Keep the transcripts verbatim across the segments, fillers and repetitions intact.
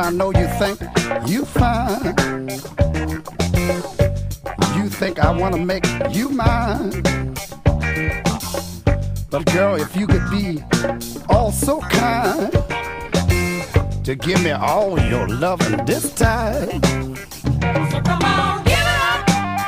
I know you think you fine. You think I wanna make you mine. But girl, if you could be all so kind to give me all your loving this time. So come on, give it up.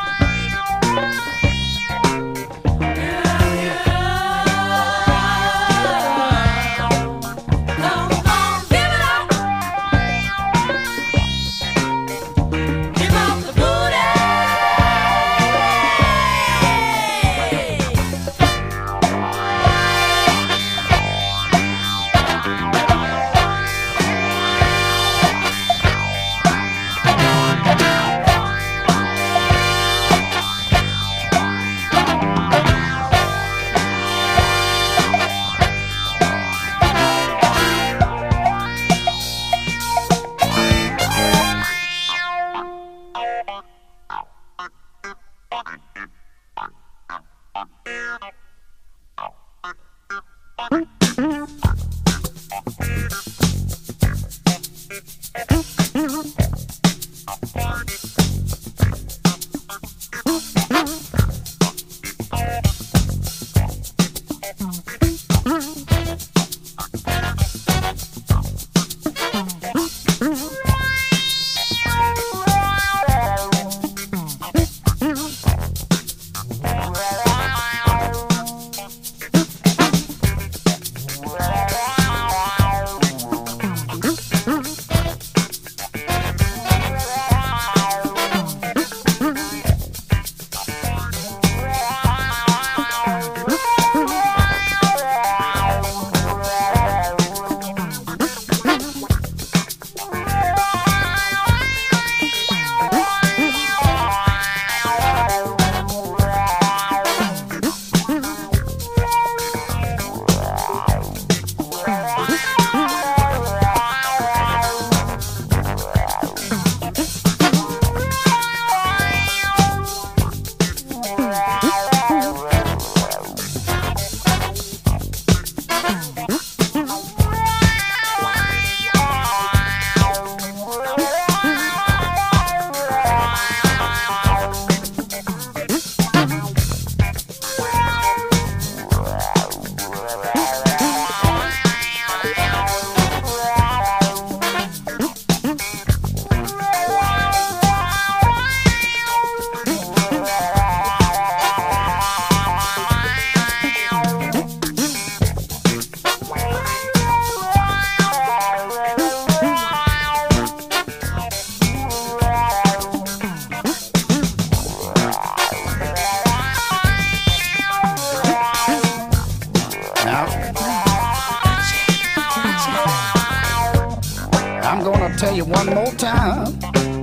I'm gonna tell you one more time.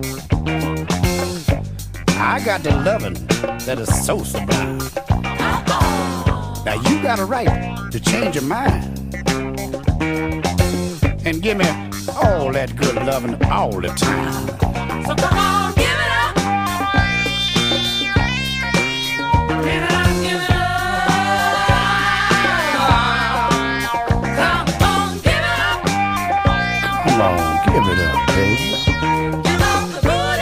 I got the loving that is so sublime. Now you got a right to change your mind and give me all that good loving all the time. So come on, give it up. Give it up, give it up. Come on, give it up. Come on, give it up, baby. Give up the booty.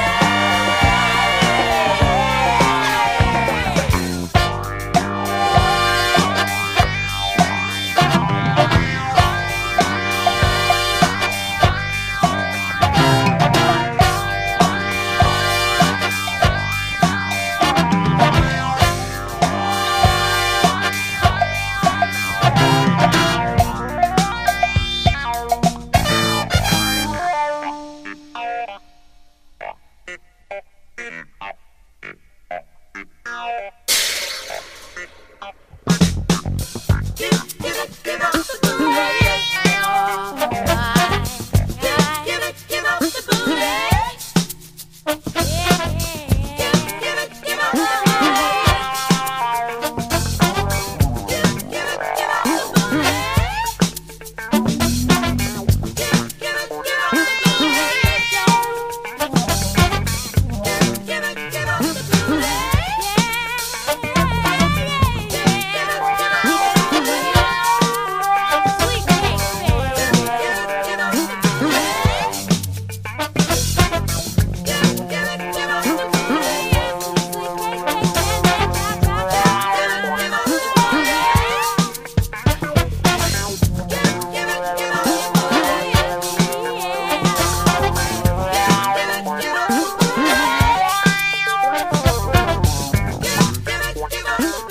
Come